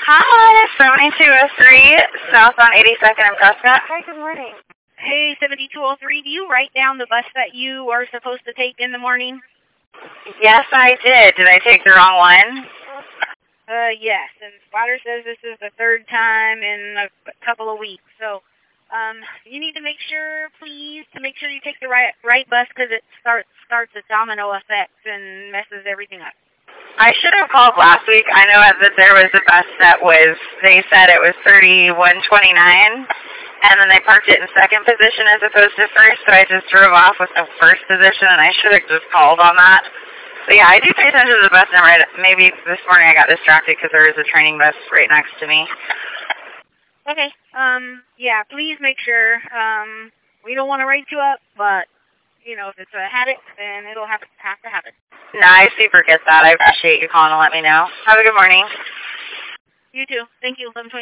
Hi, 7203 southbound 82nd and Prescott. Hi, good morning. Hey, 7203, do you write down the bus that you are supposed to take in the morning? Yes, I did. Did I take the wrong one? Yes, and Spotter says this is the third time in a couple of weeks, so, you need to make sure, please, to make sure you take the right bus, because it starts a domino effect and messes everything up. I should have called last week. I know that there was a bus that they said it was 3129, and then they parked it in second position as opposed to first, so I just drove off with the first position, and I should have just called on that. But yeah, I do pay attention to the bus number. Maybe this morning I got distracted because there was a training bus right next to me. Okay, yeah, please make sure. We don't want to write you up, but, you know, if it's a habit, then it'll have to happen. No, I super get that. I appreciate you calling to let me know. Have a good morning. You too. Thank you. 11:20.